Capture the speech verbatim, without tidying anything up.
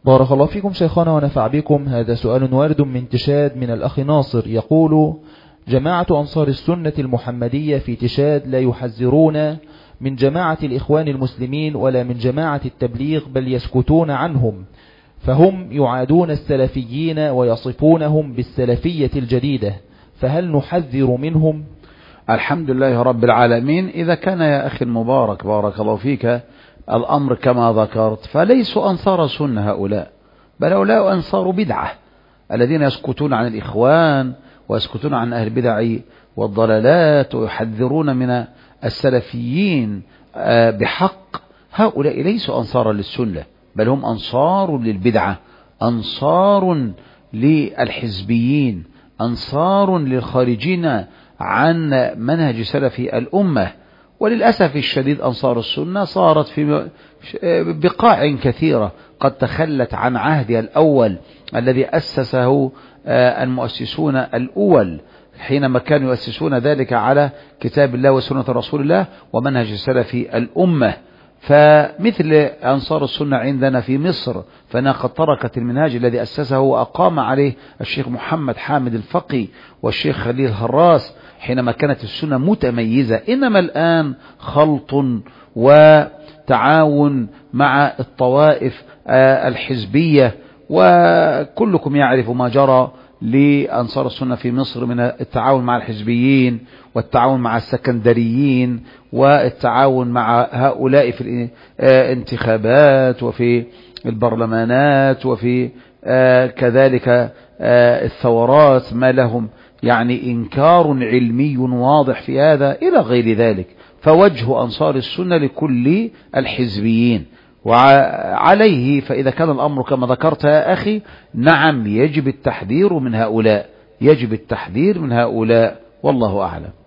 بارك الله فيكم شيخنا ونفع بكم. هذا سؤال وارد من تشاد من الأخ ناصر، يقول: جماعة أنصار السنة المحمدية في تشاد لا يحذرون من جماعة الإخوان المسلمين ولا من جماعة التبليغ، بل يسكتون عنهم، فهم يعادون السلفيين ويصفونهم بالسلفية الجديدة، فهل نحذر منهم؟ الحمد لله رب العالمين. إذا كان يا أخي المبارك بارك الله فيك الأمر كما ذكرت، فليسوا أنصار سنة هؤلاء، بل هؤلاء أنصار بدعة الذين يسكتون عن الإخوان ويسكتون عن أهل البدع والضلالات ويحذرون من السلفيين بحق. هؤلاء ليسوا أنصارا للسنة، بل هم أنصار للبدعة، أنصار للحزبيين، أنصار للخارجين عن منهج سلف الأمة. وللأسف الشديد أنصار السنة صارت في بقاع كثيرة قد تخلت عن عهدها الأول الذي أسسه المؤسسون الأول، حينما كانوا يؤسسون ذلك على كتاب الله وسنة رسول الله ومنهج سلف الأمة. فمثل أنصار السنة عندنا في مصر، فإنها قد تركت المنهاج الذي أسسه وأقام عليه الشيخ محمد حامد الفقي والشيخ خليل هراس حينما كانت السنة متميزة. إنما الآن خلط وتعاون مع الطوائف الحزبية، وكلكم يعرف ما جرى لأنصار السنة في مصر من التعاون مع الحزبيين والتعاون مع السكندريين والتعاون مع هؤلاء في الانتخابات وفي البرلمانات وفي كذلك الثورات، ما لهم يعني إنكار علمي واضح في هذا إلى غير ذلك. فوجه أنصار السنة لكل الحزبيين وعليه. فإذا كان الأمر كما ذكرت يا أخي، نعم يجب التحذير من هؤلاء، يجب التحذير من هؤلاء، والله أعلم.